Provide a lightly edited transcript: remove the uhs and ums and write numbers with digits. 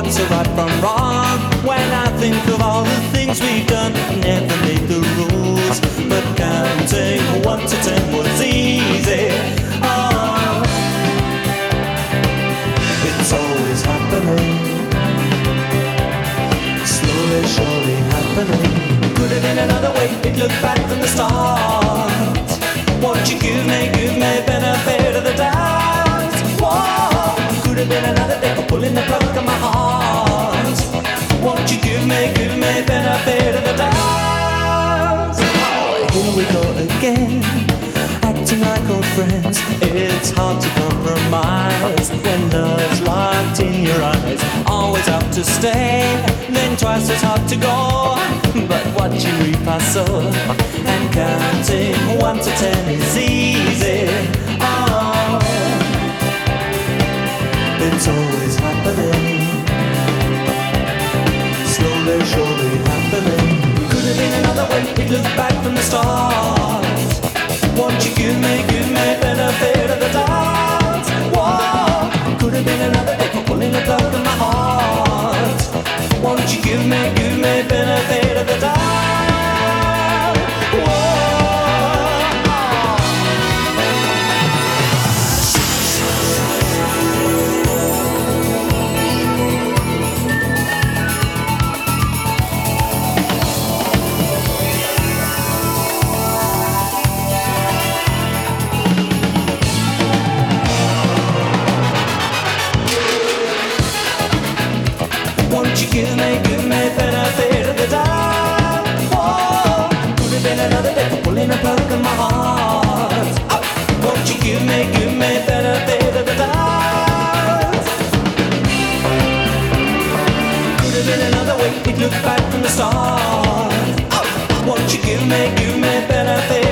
what's right from wrong. When I think of all the things we've done, never made the rules, but counting 1 to 10 was easy. Oh, it's always happening, slowly, surely happening. Could have been another way, it looked bad from the start. Won't you give me benefit of the doubt? Whoa, could have been another day for pulling the plug on my heart. Won't you give me benefit of the doubt? Oh, here we go again, acting like old friends. It's hard to compromise when love's locked in your eyes. Always out to stay, then twice as hard to go. But watching we pass on and counting 1 to 10 is easy. Oh, it's always happening, slowly, surely happening. Could have been another way, it looked back from the start. Won't you give me benefit of the doubt? Whoa, could have been another day for pulling the plug on my heart. Won't you give me benefit of the doubt? Won't you give me benefit of the doubt? Whoa, could have been another day for pulling a plug on my heart. Oh, won't you give me benefit of the doubt? Could have been another way, it looked bad from the start. Oh, won't you give me benefit